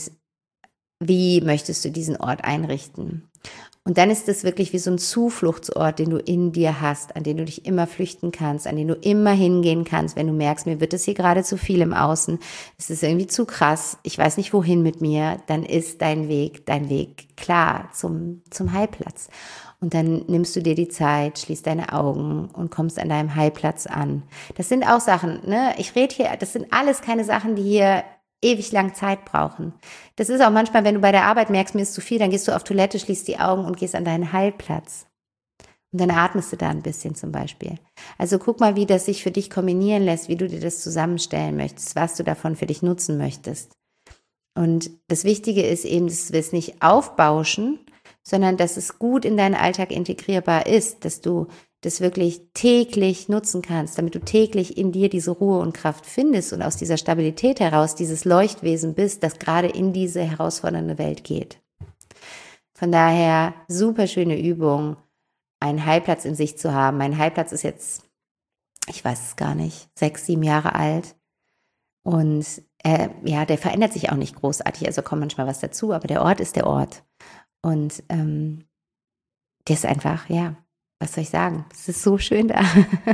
Speaker 1: wie möchtest du diesen Ort einrichten? Und dann ist es wirklich wie so ein Zufluchtsort, den du in dir hast, an den du dich immer flüchten kannst, an den du immer hingehen kannst, wenn du merkst, mir wird es hier gerade zu viel im Außen, es ist irgendwie zu krass, ich weiß nicht wohin mit mir, dann ist dein Weg, dein Weg klar zum, zum Heilplatz. Und dann nimmst du dir die Zeit, schließt deine Augen und kommst an deinem Heilplatz an. Das sind auch Sachen, ne? Ich rede hier, das sind alles keine Sachen, die hier ewig lang Zeit brauchen. Das ist auch manchmal, wenn du bei der Arbeit merkst, mir ist zu viel, dann gehst du auf Toilette, schließt die Augen und gehst an deinen Heilplatz. Und dann atmest du da ein bisschen zum Beispiel. Also guck mal, wie das sich für dich kombinieren lässt, wie du dir das zusammenstellen möchtest, was du davon für dich nutzen möchtest. Und das Wichtige ist eben, dass wir es nicht aufbauschen, sondern dass es gut in deinen Alltag integrierbar ist, dass du das wirklich täglich nutzen kannst, damit du täglich in dir diese Ruhe und Kraft findest und aus dieser Stabilität heraus dieses Leuchtwesen bist, das gerade in diese herausfordernde Welt geht. Von daher super schöne Übung, einen Heilplatz in sich zu haben. Mein Heilplatz ist jetzt, ich weiß es gar nicht, sechs, sieben Jahre alt und äh, ja, der verändert sich auch nicht großartig, also kommt manchmal was dazu, aber der Ort ist der Ort und ähm, der ist einfach, ja, was soll ich sagen? Es ist so schön da.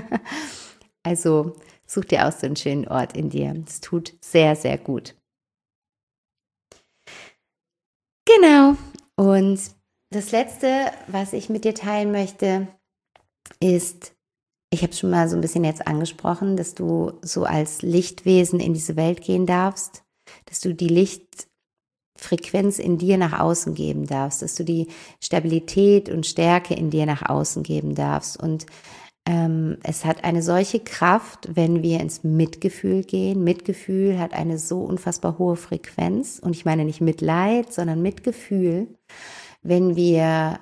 Speaker 1: Also such dir auch so einen schönen Ort in dir. Es tut sehr, sehr gut. Genau. Und das Letzte, was ich mit dir teilen möchte, ist, ich habe es schon mal so ein bisschen jetzt angesprochen, dass du so als Lichtwesen in diese Welt gehen darfst, dass du die Licht Frequenz in dir nach außen geben darfst, dass du die Stabilität und Stärke in dir nach außen geben darfst. Und ähm, es hat eine solche Kraft, wenn wir ins Mitgefühl gehen. Mitgefühl hat eine so unfassbar hohe Frequenz. Und ich meine nicht Mitleid, sondern Mitgefühl. Wenn wir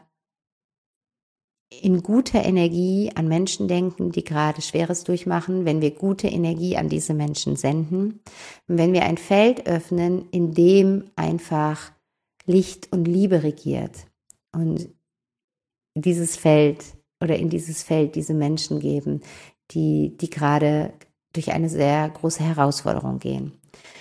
Speaker 1: in guter Energie an Menschen denken, die gerade Schweres durchmachen, wenn wir gute Energie an diese Menschen senden, wenn wir ein Feld öffnen, in dem einfach Licht und Liebe regiert und dieses Feld oder in dieses Feld diese Menschen geben, die, die gerade durch eine sehr große Herausforderung gehen.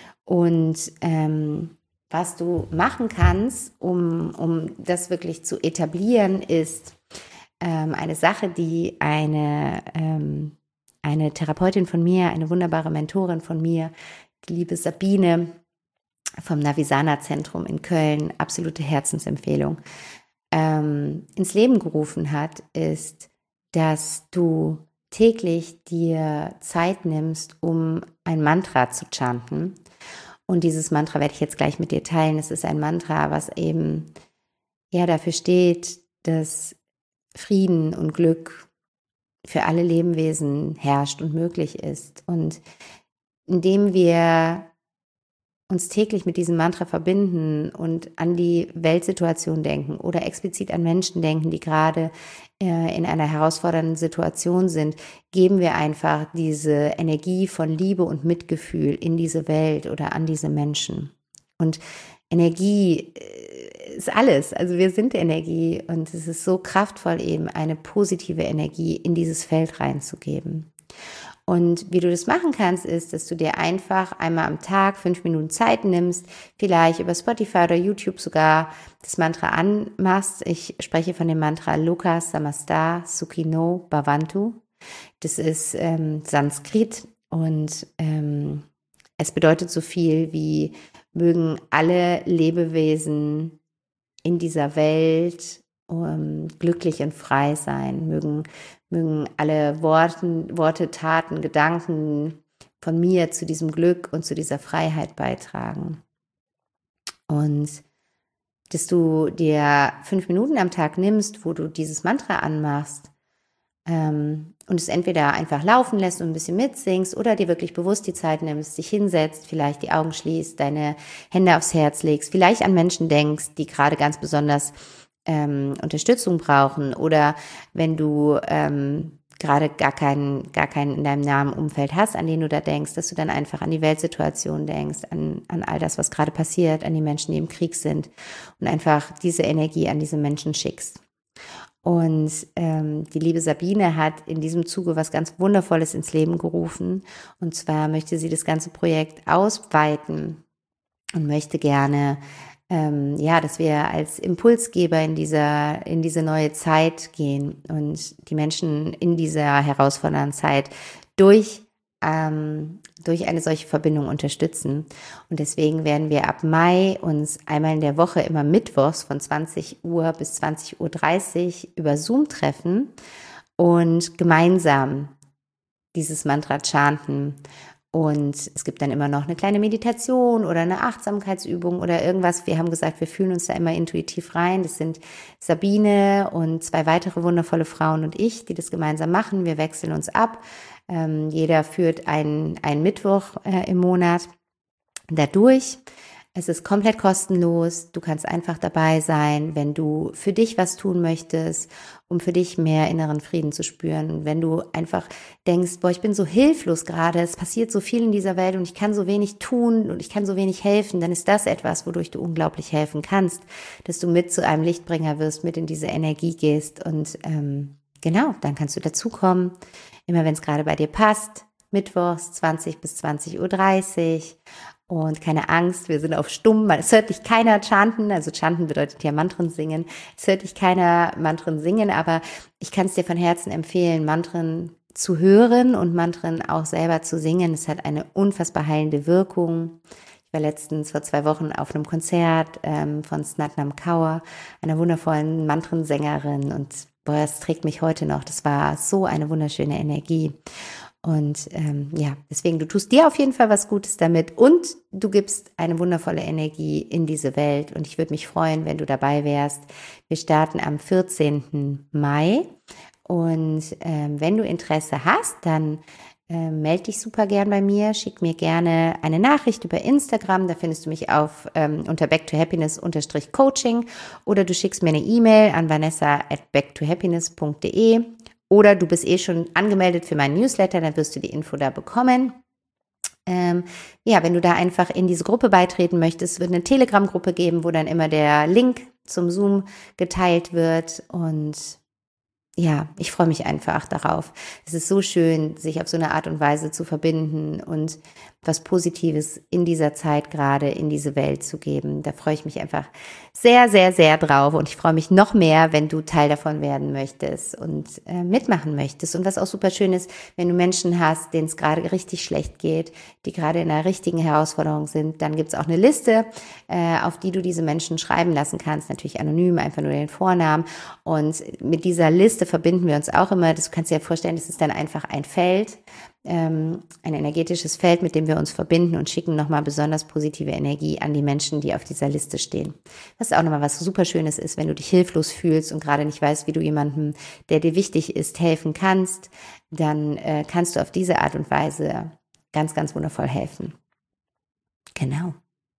Speaker 1: Und ähm, was du machen kannst, um, um das wirklich zu etablieren, ist, eine Sache, die eine, ähm, eine Therapeutin von mir, eine wunderbare Mentorin von mir, die liebe Sabine vom Navisana-Zentrum in Köln, absolute Herzensempfehlung, ähm, ins Leben gerufen hat, ist, dass du täglich dir Zeit nimmst, um ein Mantra zu chanten. Und dieses Mantra werde ich jetzt gleich mit dir teilen. Es ist ein Mantra, was eben ja dafür steht, dass Frieden und Glück für alle Lebewesen herrscht und möglich ist. Und indem wir uns täglich mit diesem Mantra verbinden und an die Weltsituation denken oder explizit an Menschen denken, die gerade äh, in einer herausfordernden Situation sind, geben wir einfach diese Energie von Liebe und Mitgefühl in diese Welt oder an diese Menschen. Und Energie ist alles, also wir sind Energie und es ist so kraftvoll eben, eine positive Energie in dieses Feld reinzugeben. Und wie du das machen kannst, ist, dass du dir einfach einmal am Tag fünf Minuten Zeit nimmst, vielleicht über Spotify oder YouTube sogar das Mantra anmachst. Ich spreche von dem Mantra Loka Samasta Sukhino Bhavantu. Das ist ähm, Sanskrit und ähm, es bedeutet so viel wie mögen alle Lebewesen in dieser Welt um, glücklich und frei sein, mögen, mögen alle Worten, Worte, Taten, Gedanken, von mir zu diesem Glück und zu dieser Freiheit beitragen. Und dass du dir fünf Minuten am Tag nimmst, wo du dieses Mantra anmachst ähm, und es entweder einfach laufen lässt und ein bisschen mitsingst oder dir wirklich bewusst die Zeit nimmst, dich hinsetzt, vielleicht die Augen schließt, deine Hände aufs Herz legst, vielleicht an Menschen denkst, die gerade ganz besonders ähm, Unterstützung brauchen, oder wenn du ähm, gerade gar keinen, gar keinen in deinem nahen Umfeld hast, an den du da denkst, dass du dann einfach an die Weltsituation denkst, an, an all das, was gerade passiert, an die Menschen, die im Krieg sind und einfach diese Energie an diese Menschen schickst. Und ähm, die liebe Sabine hat in diesem Zuge was ganz Wundervolles ins Leben gerufen. Und zwar möchte sie das ganze Projekt ausweiten und möchte gerne Ähm, ja, dass wir als Impulsgeber in dieser, in diese neue Zeit gehen und die Menschen in dieser herausfordernden Zeit durch, ähm, durch eine solche Verbindung unterstützen. Und deswegen werden wir ab Mai uns einmal in der Woche immer mittwochs von zwanzig Uhr bis zwanzig Uhr dreißig über Zoom treffen und gemeinsam dieses Mantra chanten. Und es gibt dann immer noch eine kleine Meditation oder eine Achtsamkeitsübung oder irgendwas. Wir haben gesagt, wir fühlen uns da immer intuitiv rein. Das sind Sabine und zwei weitere wundervolle Frauen und ich, die das gemeinsam machen. Wir wechseln uns ab. Ähm, jeder führt einen, einen Mittwoch äh, im Monat dadurch. Es ist komplett kostenlos. Du kannst einfach dabei sein, wenn du für dich was tun möchtest, um für dich mehr inneren Frieden zu spüren. Und wenn du einfach denkst, boah, ich bin so hilflos gerade, es passiert so viel in dieser Welt und ich kann so wenig tun und ich kann so wenig helfen, dann ist das etwas, wodurch du unglaublich helfen kannst, dass du mit zu einem Lichtbringer wirst, mit in diese Energie gehst. Und ähm, genau, dann kannst du dazukommen, immer wenn es gerade bei dir passt, mittwochs zwanzig bis zwanzig Uhr dreißig. Und keine Angst, wir sind auf stumm, es hört dich keiner chanten, also chanten bedeutet ja Mantren singen, es hört dich keiner Mantren singen, aber ich kann es dir von Herzen empfehlen, Mantren zu hören und Mantren auch selber zu singen. Es hat eine unfassbar heilende Wirkung. Ich war letztens vor zwei Wochen auf einem Konzert ähm, von Snatnam Kaur, einer wundervollen Mantrensängerin, und boah, es trägt mich heute noch. Das war so eine wunderschöne Energie. Und ähm, ja, deswegen, du tust dir auf jeden Fall was Gutes damit und du gibst eine wundervolle Energie in diese Welt. Und ich würde mich freuen, wenn du dabei wärst. Wir starten am vierzehnten Mai. Und ähm, wenn du Interesse hast, dann äh, melde dich super gern bei mir. Schick mir gerne eine Nachricht über Instagram. Da findest du mich auf ähm, unter back to happiness Coaching. Oder du schickst mir eine E-Mail an vanessa at back to happiness punkt de. Oder du bist eh schon angemeldet für meinen Newsletter, dann wirst du die Info da bekommen. Ähm, ja, wenn du da einfach in diese Gruppe beitreten möchtest, wird eine Telegram-Gruppe geben, wo dann immer der Link zum Zoom geteilt wird. Und ja, ich freue mich einfach darauf. Es ist so schön, sich auf so eine Art und Weise zu verbinden und was Positives in dieser Zeit gerade in diese Welt zu geben. Da freue ich mich einfach sehr, sehr, sehr drauf. Und ich freue mich noch mehr, wenn du Teil davon werden möchtest und äh, mitmachen möchtest. Und was auch super schön ist, wenn du Menschen hast, denen es gerade richtig schlecht geht, die gerade in einer richtigen Herausforderung sind, dann gibt es auch eine Liste, äh, auf die du diese Menschen schreiben lassen kannst. Natürlich anonym, einfach nur den Vornamen. Und mit dieser Liste verbinden wir uns auch immer. Das kannst du dir vorstellen, das ist dann einfach ein Feld, ähm, ein energetisches Feld, mit dem wir uns verbinden und schicken nochmal besonders positive Energie an die Menschen, die auf dieser Liste stehen. Was auch nochmal was super Schönes ist, wenn du dich hilflos fühlst und gerade nicht weißt, wie du jemandem, der dir wichtig ist, helfen kannst, dann äh, kannst du auf diese Art und Weise ganz, ganz wundervoll helfen. Genau.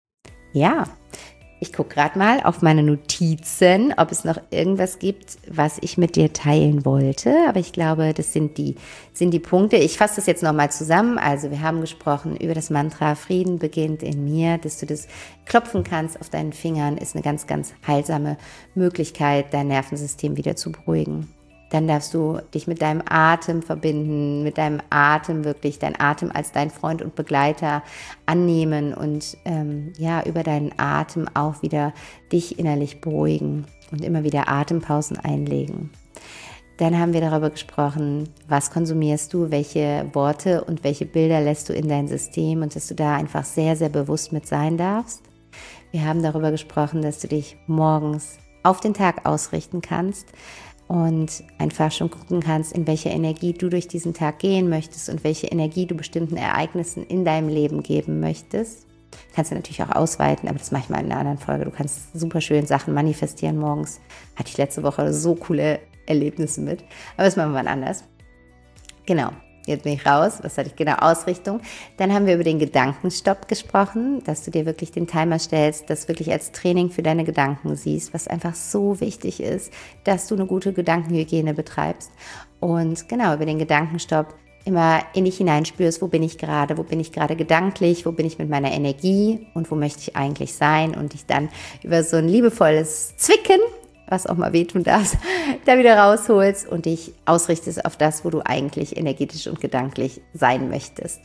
Speaker 1: Ja. Ich gucke gerade mal auf meine Notizen, ob es noch irgendwas gibt, was ich mit dir teilen wollte. Aber ich glaube, das sind die, sind die Punkte. Ich fasse das jetzt nochmal zusammen. Also wir haben gesprochen über das Mantra Frieden beginnt in mir, dass du das klopfen kannst auf deinen Fingern, ist eine ganz, ganz heilsame Möglichkeit, dein Nervensystem wieder zu beruhigen. Dann darfst du dich mit deinem Atem verbinden, mit deinem Atem wirklich, dein Atem als dein Freund und Begleiter annehmen und ähm, ja, über deinen Atem auch wieder dich innerlich beruhigen und immer wieder Atempausen einlegen. Dann haben wir darüber gesprochen, was konsumierst du, welche Worte und welche Bilder lässt du in dein System und dass du da einfach sehr, sehr bewusst mit sein darfst. Wir haben darüber gesprochen, dass du dich morgens auf den Tag ausrichten kannst und einfach schon gucken kannst, in welche Energie du durch diesen Tag gehen möchtest und welche Energie du bestimmten Ereignissen in deinem Leben geben möchtest. Kannst du natürlich auch ausweiten, aber das mache ich mal in einer anderen Folge. Du kannst super schön Sachen manifestieren morgens. Hatte ich letzte Woche so coole Erlebnisse mit. Aber das machen wir mal anders. Genau, jetzt bin ich raus. Was hatte ich genau? Ausrichtung. Dann haben wir über den Gedankenstopp gesprochen, dass du dir wirklich den Timer stellst, das wirklich als Training für deine Gedanken siehst, was einfach so wichtig ist, dass du eine gute Gedankenhygiene betreibst. Und genau, über den Gedankenstopp immer in dich hineinspürst, wo bin ich gerade, wo bin ich gerade gedanklich, wo bin ich mit meiner Energie und wo möchte ich eigentlich sein und dich dann über so ein liebevolles Zwicken, was auch mal wehtun darf, da wieder rausholst und dich ausrichtest auf das, wo du eigentlich energetisch und gedanklich sein möchtest.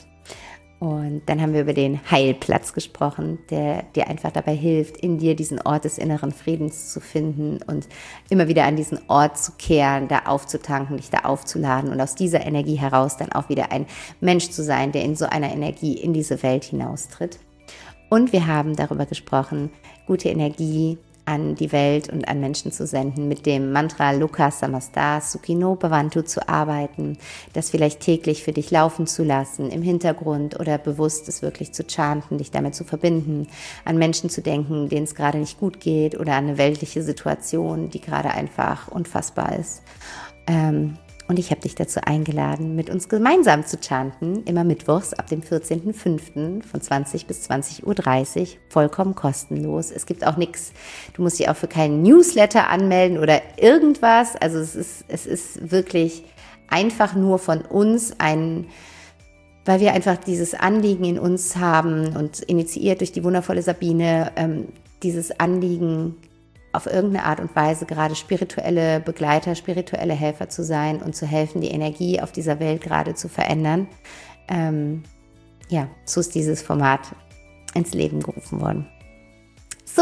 Speaker 1: Und dann haben wir über den Heilplatz gesprochen, der dir einfach dabei hilft, in dir diesen Ort des inneren Friedens zu finden und immer wieder an diesen Ort zu kehren, da aufzutanken, dich da aufzuladen und aus dieser Energie heraus dann auch wieder ein Mensch zu sein, der in so einer Energie in diese Welt hinaustritt. Und wir haben darüber gesprochen, gute Energie an die Welt und an Menschen zu senden, mit dem Mantra Loka Samasta Sukhino Bhavantu zu arbeiten, das vielleicht täglich für dich laufen zu lassen, im Hintergrund oder bewusst es wirklich zu chanten, dich damit zu verbinden, an Menschen zu denken, denen es gerade nicht gut geht oder an eine weltliche Situation, die gerade einfach unfassbar ist. Ähm, Und ich habe dich dazu eingeladen, mit uns gemeinsam zu chanten, immer mittwochs ab dem vierzehnten fünften von zwanzig bis zwanzig Uhr dreißig, vollkommen kostenlos. Es gibt auch nichts, du musst dich auch für keinen Newsletter anmelden oder irgendwas. Also es ist, es ist wirklich einfach nur von uns ein, weil wir einfach dieses Anliegen in uns haben und initiiert durch die wundervolle Sabine, ähm, dieses Anliegen auf irgendeine Art und Weise gerade spirituelle Begleiter, spirituelle Helfer zu sein und zu helfen, die Energie auf dieser Welt gerade zu verändern. Ähm, ja, so ist dieses Format ins Leben gerufen worden. So,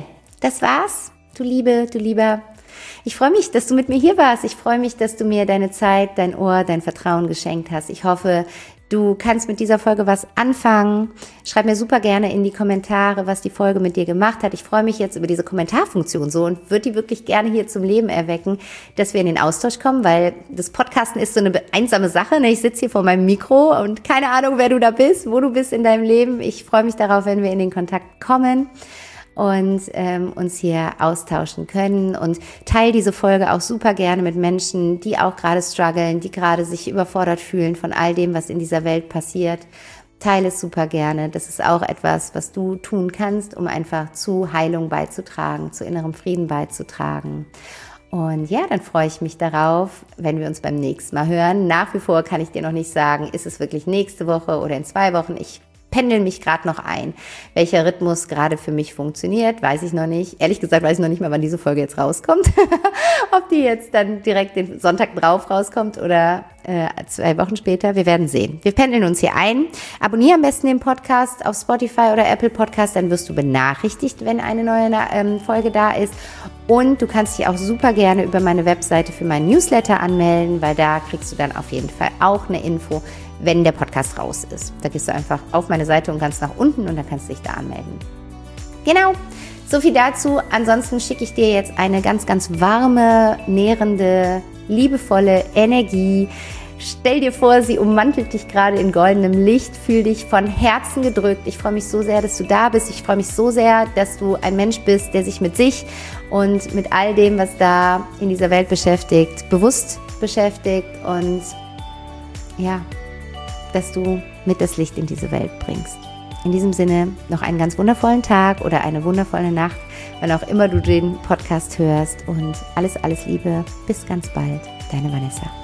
Speaker 1: das war's. Du Liebe, du Lieber. Ich freue mich, dass du mit mir hier warst. Ich freue mich, dass du mir deine Zeit, dein Ohr, dein Vertrauen geschenkt hast. Ich hoffe, du kannst mit dieser Folge was anfangen. Schreib mir super gerne in die Kommentare, was die Folge mit dir gemacht hat. Ich freue mich jetzt über diese Kommentarfunktion so und würde die wirklich gerne hier zum Leben erwecken, dass wir in den Austausch kommen, weil das Podcasten ist so eine einsame Sache. Ich sitze hier vor meinem Mikro und keine Ahnung, wer du da bist, wo du bist in deinem Leben. Ich freue mich darauf, wenn wir in den Kontakt kommen und ähm, uns hier austauschen können, und teile diese Folge auch super gerne mit Menschen, die auch gerade strugglen, die gerade sich überfordert fühlen von all dem, was in dieser Welt passiert. Teile es super gerne. Das ist auch etwas, was du tun kannst, um einfach zu Heilung beizutragen, zu innerem Frieden beizutragen. Und ja, dann freue ich mich darauf, wenn wir uns beim nächsten Mal hören. Nach wie vor kann ich dir noch nicht sagen, ist es wirklich nächste Woche oder in zwei Wochen. Ich pendel mich gerade noch ein. Welcher Rhythmus gerade für mich funktioniert, weiß ich noch nicht. Ehrlich gesagt weiß ich noch nicht mal, wann diese Folge jetzt rauskommt. Ob die jetzt dann direkt den Sonntag drauf rauskommt oder äh, zwei Wochen später. Wir werden sehen. Wir pendeln uns hier ein. Abonniere am besten den Podcast auf Spotify oder Apple Podcast, dann wirst du benachrichtigt, wenn eine neue ähm, Folge da ist. Und du kannst dich auch super gerne über meine Webseite für meinen Newsletter anmelden, weil da kriegst du dann auf jeden Fall auch eine Info, wenn der Podcast raus ist. Da gehst du einfach auf meine Seite und ganz nach unten und dann kannst du dich da anmelden. Genau, so viel dazu. Ansonsten schicke ich dir jetzt eine ganz, ganz warme, nährende, liebevolle Energie. Stell dir vor, sie ummantelt dich gerade in goldenem Licht. Fühl dich von Herzen gedrückt. Ich freue mich so sehr, dass du da bist. Ich freue mich so sehr, dass du ein Mensch bist, der sich mit sich und mit all dem, was da in dieser Welt beschäftigt, bewusst beschäftigt und ja, dass du mit das Licht in diese Welt bringst. In diesem Sinne noch einen ganz wundervollen Tag oder eine wundervolle Nacht, wann auch immer du den Podcast hörst, und alles, alles Liebe. Bis ganz bald. Deine Vanessa.